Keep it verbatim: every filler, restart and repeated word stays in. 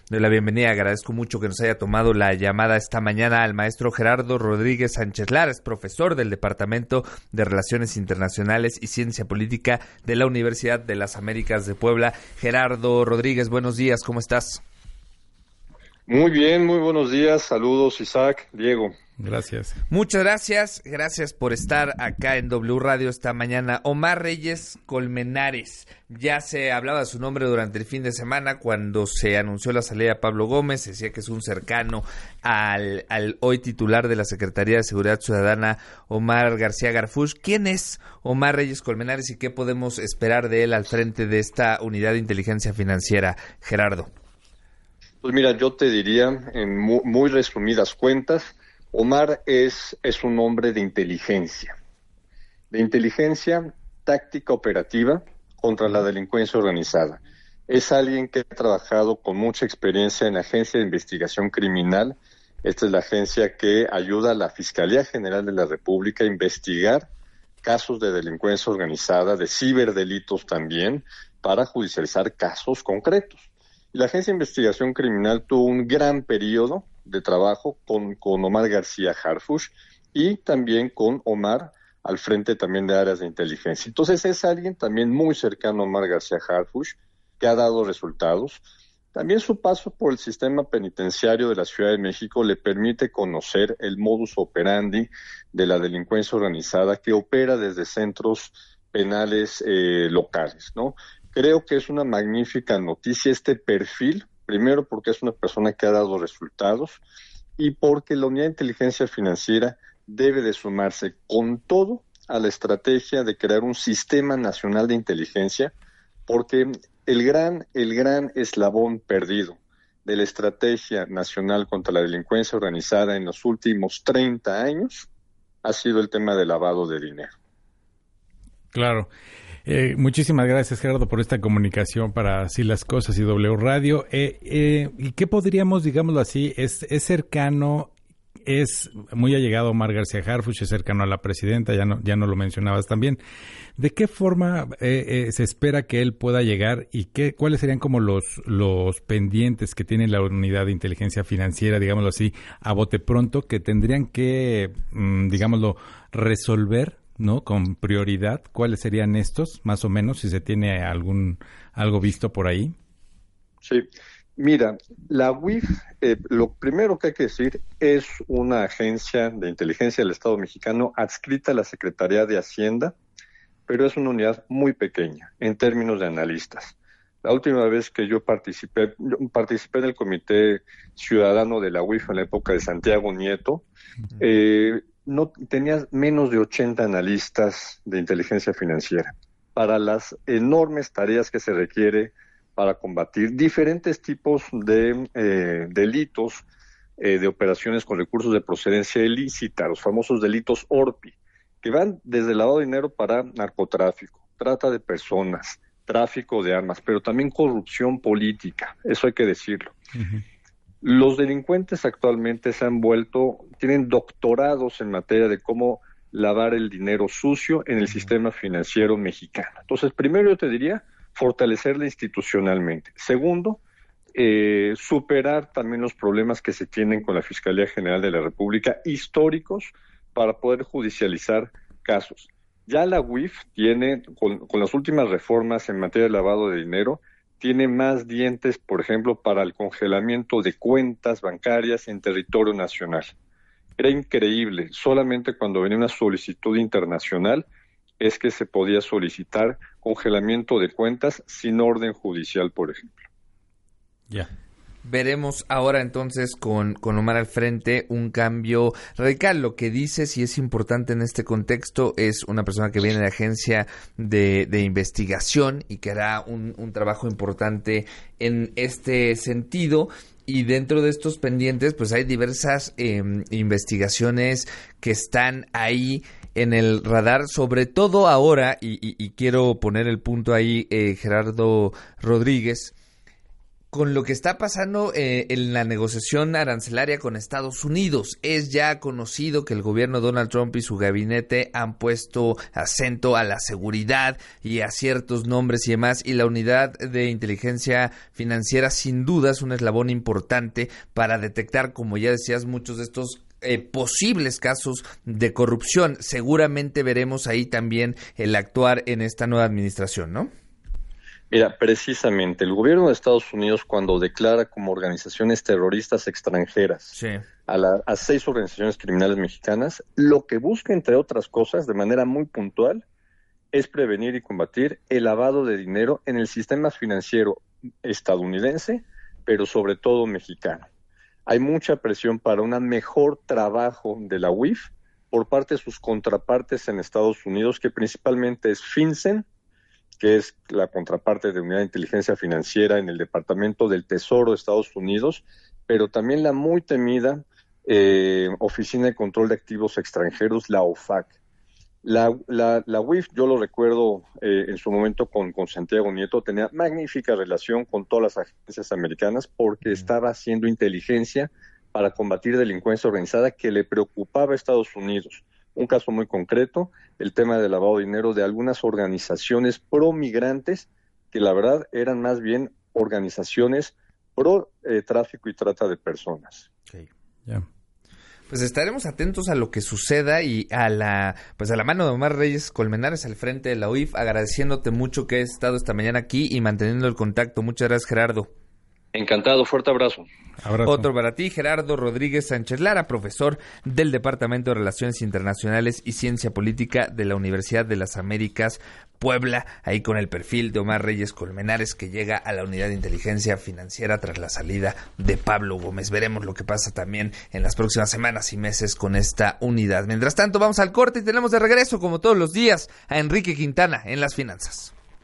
doy la bienvenida, agradezco mucho que nos haya tomado la llamada esta mañana al maestro Gerardo Rodríguez Sánchez Lara, es profesor del Departamento de Relaciones Internacionales y Ciencia Política de la Universidad de las Américas de Puebla. Gerardo Rodríguez, buenos días, ¿cómo estás? Muy bien, muy buenos días, saludos Isaac, Diego. Gracias. Muchas gracias, gracias por estar acá en W Radio esta mañana. Omar Reyes Colmenares, ya se hablaba de su nombre durante el fin de semana cuando se anunció la salida de Pablo Gómez, se decía que es un cercano al, al hoy titular de la Secretaría de Seguridad Ciudadana, Omar García Garfuch. ¿Quién es Omar Reyes Colmenares y qué podemos esperar de él al frente de esta unidad de inteligencia financiera, Gerardo? Pues mira, yo te diría, en muy, muy resumidas cuentas, Omar es, es un hombre de inteligencia, de inteligencia táctica operativa contra la delincuencia organizada. Es alguien que ha trabajado con mucha experiencia en la Agencia de Investigación Criminal. Esta es la agencia que ayuda a la Fiscalía General de la República a investigar casos de delincuencia organizada, de ciberdelitos también, para judicializar casos concretos. La Agencia de Investigación Criminal tuvo un gran periodo de trabajo con, con Omar García Garfuch y también con Omar al frente también de áreas de inteligencia. Entonces es alguien también muy cercano a Omar García Garfuch que ha dado resultados. También su paso por el sistema penitenciario de la Ciudad de México le permite conocer el modus operandi de la delincuencia organizada que opera desde centros penales eh, locales, ¿no? Creo que es una magnífica noticia este perfil, primero porque es una persona que ha dado resultados y porque la unidad de inteligencia financiera debe de sumarse con todo a la estrategia de crear un sistema nacional de inteligencia, porque el gran, el gran eslabón perdido de la estrategia nacional contra la delincuencia organizada en los últimos treinta años ha sido el tema del lavado de dinero. Claro. Eh, muchísimas gracias, Gerardo, por esta comunicación para Así las Cosas y W Radio. Eh, eh, ¿Y qué podríamos, digámoslo así, es, es cercano, es muy allegado a Omar García Garfuch, es cercano a la presidenta, ya no, ya no lo mencionabas también. ¿De qué forma eh, eh, se espera que él pueda llegar y qué, cuáles serían como los, los pendientes que tiene la unidad de inteligencia financiera, digámoslo así, a bote pronto, que tendrían que, mmm, digámoslo, resolver, ¿no? Con prioridad, ¿cuáles serían estos, más o menos, si se tiene algún algo visto por ahí? Sí, mira, la U I F, eh, lo primero que hay que decir, es una agencia de inteligencia del Estado mexicano adscrita a la Secretaría de Hacienda, pero es una unidad muy pequeña en términos de analistas. La última vez que yo participé, yo participé en el Comité Ciudadano de la U I F en la época de Santiago Nieto, uh-huh. eh, no tenías menos de ochenta analistas de inteligencia financiera para las enormes tareas que se requiere para combatir diferentes tipos de eh, delitos, eh, de operaciones con recursos de procedencia ilícita, los famosos delitos O R P I, que van desde lavado de dinero para narcotráfico, trata de personas, tráfico de armas, pero también corrupción política, eso hay que decirlo. Uh-huh. Los delincuentes actualmente se han vuelto, tienen doctorados en materia de cómo lavar el dinero sucio en el sistema financiero mexicano. Entonces, primero yo te diría, fortalecerla institucionalmente. Segundo, eh, superar también los problemas que se tienen con la Fiscalía General de la República, históricos, para poder judicializar casos. Ya la U I F tiene, con, con las últimas reformas en materia de lavado de dinero, tiene más dientes, por ejemplo, para el congelamiento de cuentas bancarias en territorio nacional. Era increíble, solamente cuando venía una solicitud internacional es que se podía solicitar congelamiento de cuentas sin orden judicial, por ejemplo. Ya. Veremos ahora entonces con, con Omar al frente un cambio radical. Lo que dices y es importante en este contexto es una persona que viene de la agencia de, de investigación y que hará un, un trabajo importante en este sentido. Y dentro de estos pendientes pues hay diversas eh, investigaciones que están ahí en el radar, sobre todo ahora, y, y, y quiero poner el punto ahí, eh, Gerardo Rodríguez, con lo que está pasando eh, en la negociación arancelaria con Estados Unidos. Es ya conocido que el gobierno de Donald Trump y su gabinete han puesto acento a la seguridad y a ciertos nombres y demás, y la unidad de inteligencia financiera sin duda es un eslabón importante para detectar, como ya decías, muchos de estos Eh, posibles casos de corrupción. Seguramente veremos ahí también el actuar en esta nueva administración, ¿no? Mira, precisamente, el gobierno de Estados Unidos, cuando declara como organizaciones terroristas extranjeras sí. a, la, a seis organizaciones criminales mexicanas, lo que busca, entre otras cosas, de manera muy puntual, es prevenir y combatir el lavado de dinero en el sistema financiero estadounidense, pero sobre todo mexicano. Hay mucha presión para un mejor trabajo de la U I F por parte de sus contrapartes en Estados Unidos, que principalmente es FinCEN, que es la contraparte de Unidad de Inteligencia Financiera en el Departamento del Tesoro de Estados Unidos, pero también la muy temida eh, Oficina de Control de Activos Extranjeros, la O F A C. La, la, la U I F, yo lo recuerdo eh, en su momento con, con Santiago Nieto, tenía magnífica relación con todas las agencias americanas porque estaba haciendo inteligencia para combatir delincuencia organizada que le preocupaba a Estados Unidos. Un caso muy concreto, el tema del lavado de dinero de algunas organizaciones pro-migrantes que la verdad eran más bien organizaciones pro-tráfico eh, y trata de personas. Okay. Yeah. Pues estaremos atentos a lo que suceda y a la pues a la mano de Omar Reyes Colmenares al frente de la U I F, agradeciéndote mucho que hayas estado esta mañana aquí y manteniendo el contacto. Muchas gracias, Gerardo. Encantado, fuerte abrazo. Abrazo. Otro para ti, Gerardo Rodríguez Sánchez Lara, profesor del Departamento de Relaciones Internacionales y Ciencia Política de la Universidad de las Américas, Puebla, ahí con el perfil de Omar Reyes Colmenares, que llega a la Unidad de Inteligencia Financiera tras la salida de Pablo Gómez. Veremos lo que pasa también en las próximas semanas y meses con esta unidad. Mientras tanto, vamos al corte y tenemos de regreso, como todos los días, a Enrique Quintana en Las Finanzas.